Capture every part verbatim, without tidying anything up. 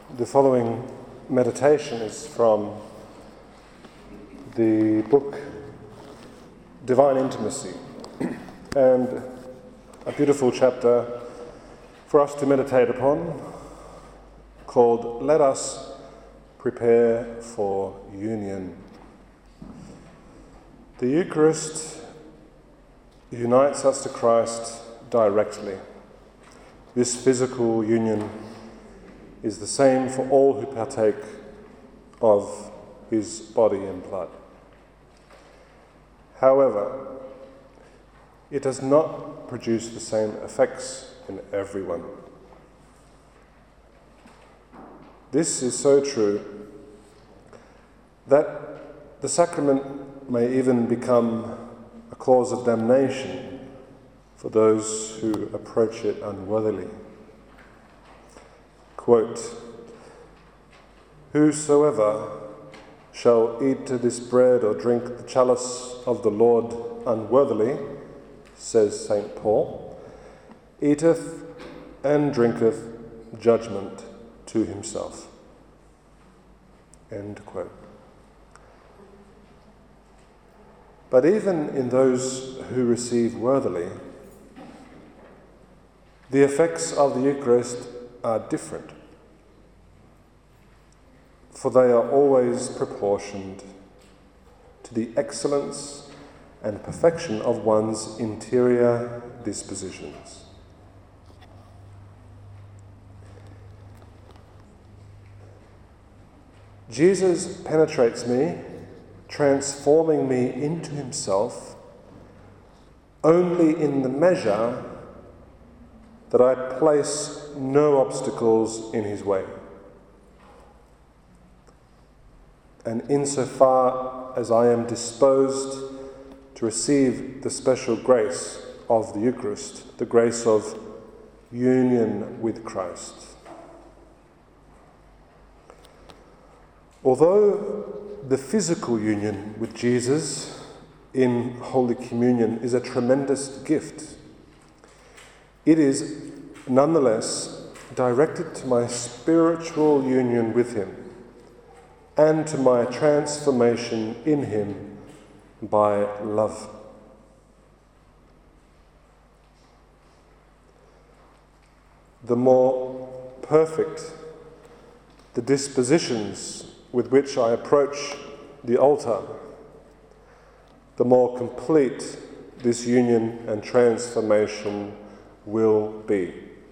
The following meditation is from the book Divine Intimacy, and a beautiful chapter for us to meditate upon called Let Us Prepare for Union. The Eucharist unites us to Christ directly. This physical union is the same for all who partake of his body and blood. However, it does not produce the same effects in everyone. This is so true that the sacrament may even become a cause of damnation for those who approach it unworthily. Quote, "Whosoever shall eat this bread or drink the chalice of the Lord unworthily," says Saint Paul, "eateth and drinketh judgment to himself." End quote. But even in those who receive worthily, the effects of the Eucharist are different, for they are always proportioned to the excellence and perfection of one's interior dispositions. Jesus penetrates me, transforming me into himself only in the measure that I place no obstacles in his way. And insofar as I am disposed to receive the special grace of the Eucharist, the grace of union with Christ. Although the physical union with Jesus in Holy Communion is a tremendous gift, it is nonetheless directed to my spiritual union with him and to my transformation in him by love. The more perfect the dispositions with which I approach the altar, the more complete this union and transformation will be.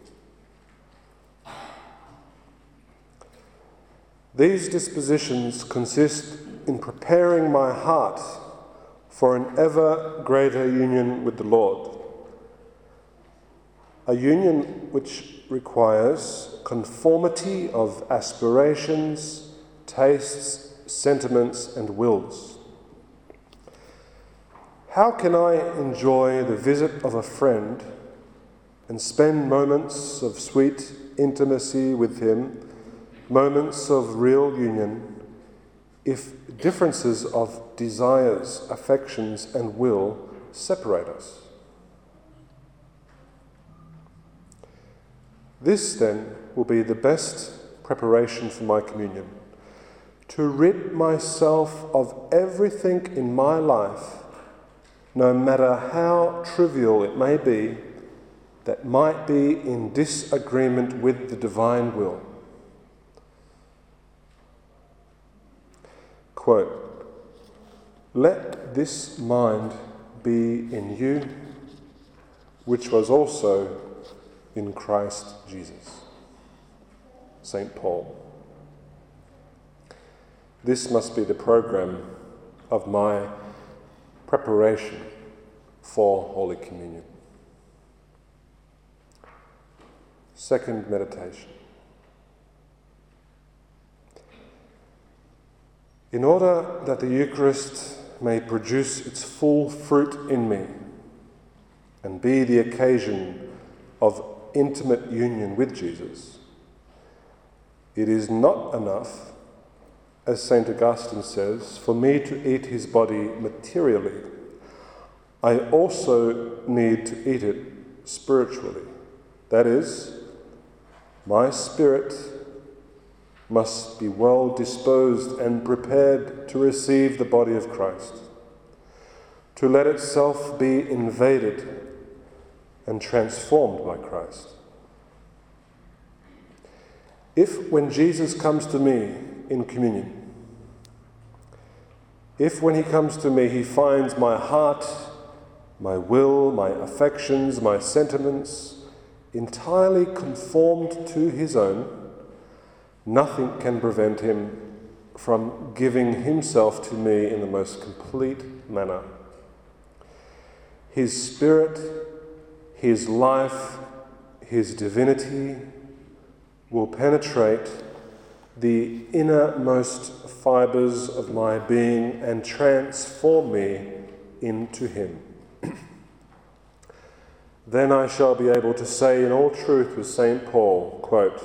These dispositions consist in preparing my heart for an ever greater union with the Lord, a union which requires conformity of aspirations, tastes, sentiments, and wills. How can I enjoy the visit of a friend and spend moments of sweet intimacy with him, moments of real union, if differences of desires, affections, and will separate us? This, then, will be the best preparation for my communion, to rid myself of everything in my life, no matter how trivial it may be, that might be in disagreement with the divine will. Quote, "Let this mind be in you, which was also in Christ Jesus." Saint Paul. This must be the program of my preparation for Holy Communion. Second meditation. In order that the Eucharist may produce its full fruit in me and be the occasion of intimate union with Jesus, it is not enough, as Saint Augustine says, for me to eat his body materially. I also need to eat it spiritually. That is, my spirit must be well disposed and prepared to receive the body of Christ, to let itself be invaded and transformed by Christ. If, when Jesus comes to me in communion, if when he comes to me he finds my heart, my will, my affections, my sentiments entirely conformed to his own, nothing can prevent him from giving himself to me in the most complete manner. His spirit, his life, his divinity will penetrate the innermost fibres of my being and transform me into him. Then I shall be able to say in all truth with Saint Paul, quote,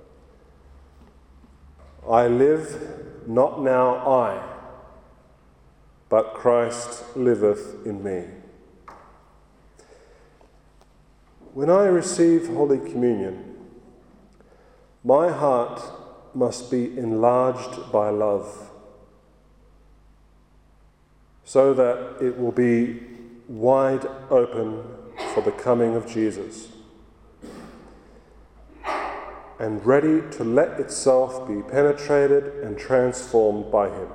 I live, not now I, but Christ liveth in me. When I receive Holy Communion, my heart must be enlarged by love, so that it will be wide open for the coming of Jesus, and ready to let itself be penetrated and transformed by him.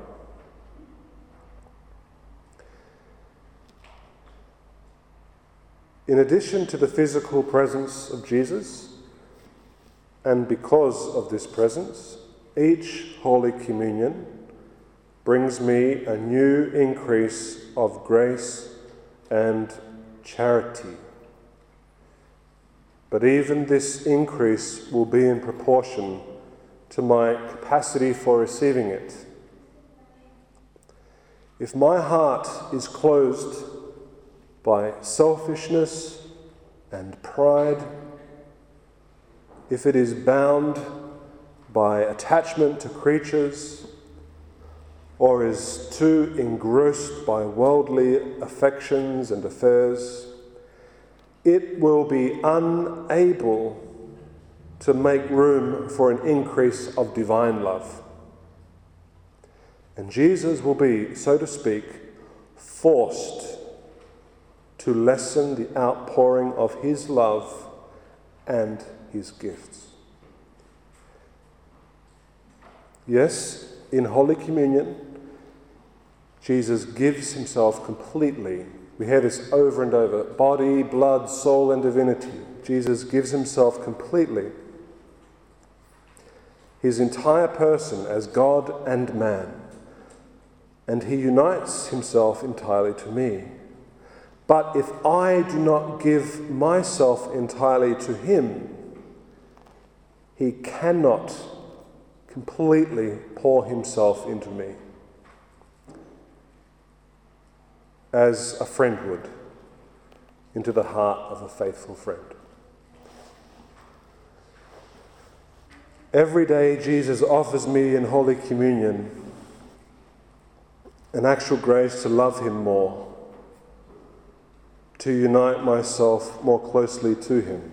In addition to the physical presence of Jesus, and because of this presence, each Holy Communion brings me a new increase of grace and charity. But even this increase will be in proportion to my capacity for receiving it. If my heart is closed by selfishness and pride, if it is bound by attachment to creatures, or is too engrossed by worldly affections and affairs, it will be unable to make room for an increase of divine love. And Jesus will be, so to speak, forced to lessen the outpouring of his love and his gifts. Yes, in Holy Communion, Jesus gives himself completely. We hear this over and over. Body, blood, soul, and divinity. Jesus gives himself completely. His entire person as God and man. And he unites himself entirely to me. But if I do not give myself entirely to him, he cannot completely pour himself into me, as a friend would into the heart of a faithful friend. Every day Jesus offers me in Holy Communion an actual grace to love him more, to unite myself more closely to him.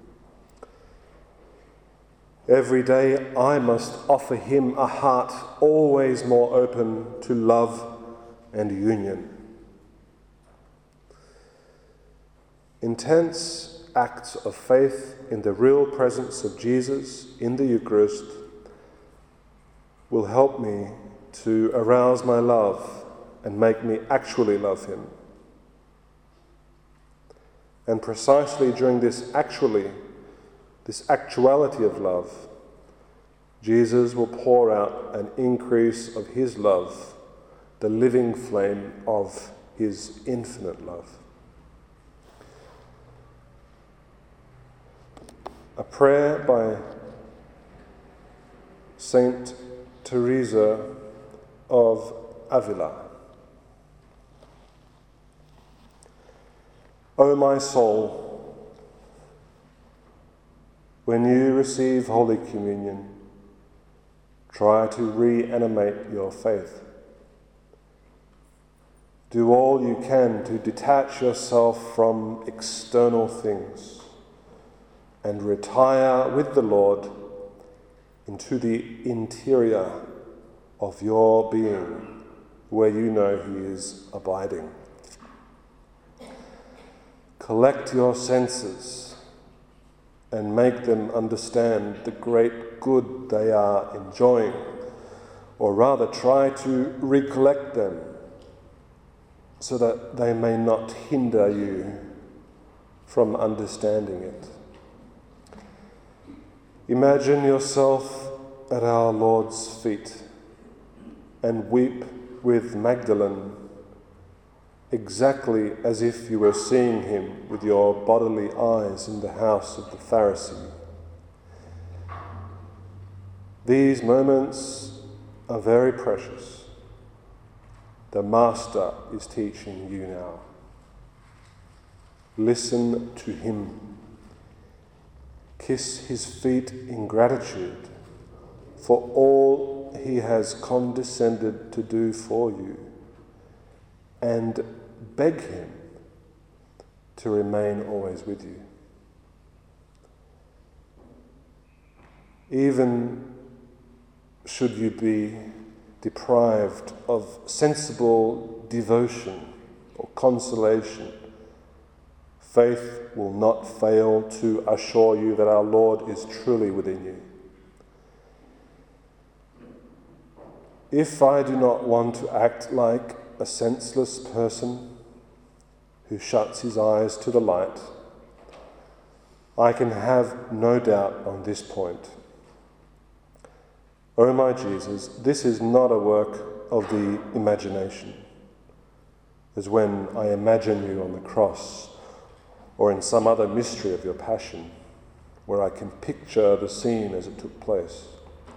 Every day I must offer him a heart always more open to love and union. Intense acts of faith in the real presence of Jesus in the Eucharist will help me to arouse my love and make me actually love him. And precisely during this actually, this actuality of love, Jesus will pour out an increase of his love, the living flame of his infinite love. A prayer by Saint Teresa of Avila. O my soul, when you receive Holy Communion, try to reanimate your faith. Do all you can to detach yourself from external things and retire with the Lord into the interior of your being, where you know he is abiding. Collect your senses and make them understand the great good they are enjoying, or rather try to recollect them so that they may not hinder you from understanding it. Imagine yourself at our Lord's feet and weep with Magdalene, exactly as if you were seeing him with your bodily eyes in the house of the Pharisee. These moments are very precious. The Master is teaching you now. Listen to him. Kiss his feet in gratitude for all he has condescended to do for you, and beg him to remain always with you. Even should you be deprived of sensible devotion or consolation, faith will not fail to assure you that our Lord is truly within you. If I do not want to act like a senseless person who shuts his eyes to the light, I can have no doubt on this point. O my Jesus, this is not a work of the imagination, as when I imagine you on the cross or in some other mystery of your passion, where I can picture the scene as it took place.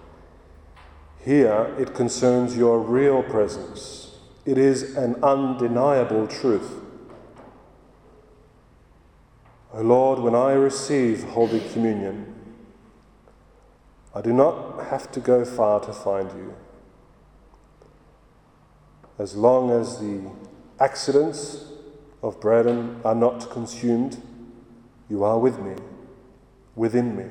Here it concerns your real presence. It is an undeniable truth. O Lord, when I receive Holy Communion, I do not have to go far to find you. As long as the accidents of bread are not consumed, you are with me, within me.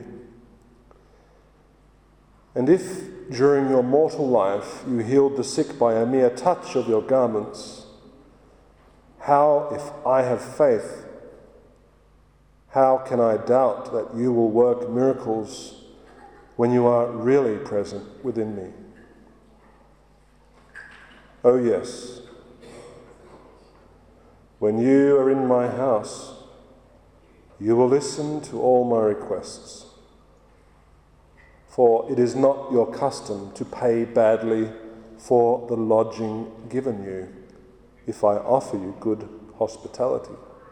And if during your mortal life you healed the sick by a mere touch of your garments, how, if I have faith, how can I doubt that you will work miracles when you are really present within me? Oh yes, when you are in my house, you will listen to all my requests. For it is not your custom to pay badly for the lodging given you, if I offer you good hospitality.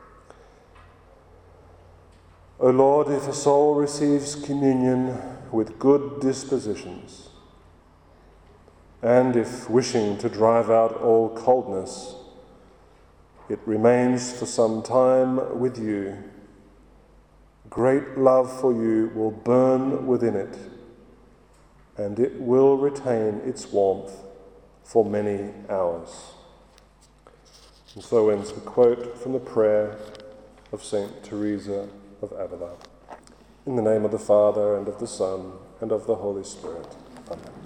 O Lord, if a soul receives communion with good dispositions, and if wishing to drive out all coldness, it remains for some time with you, great love for you will burn within it, and it will retain its warmth for many hours. And so ends the quote from the prayer of Saint Teresa of Avila. In the name of the Father, and of the Son, and of the Holy Spirit. Amen.